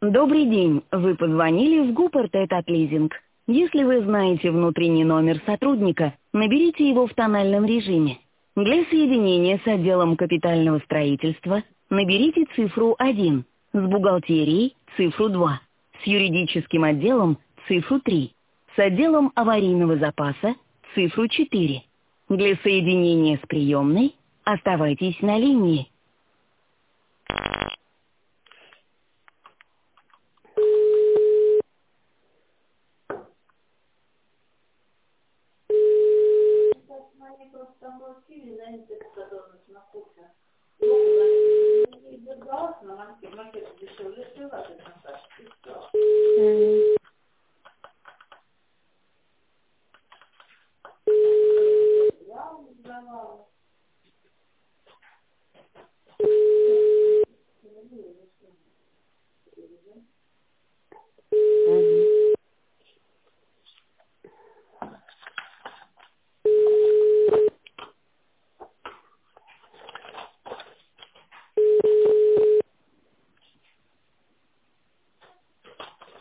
Добрый день. Вы позвонили в ГУП «РТ-Татлизинг». Если вы знаете внутренний номер сотрудника, наберите его в тональном режиме. Для соединения с отделом капитального строительства наберите цифру 1, с бухгалтерией цифру 2, с юридическим отделом цифру 3, с отделом аварийного запаса цифру 4. Для соединения с приемной оставайтесь на линии. Мгм. Мгм.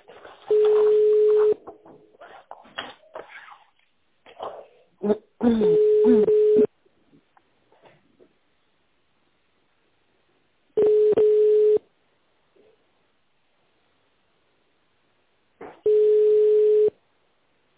Мгм.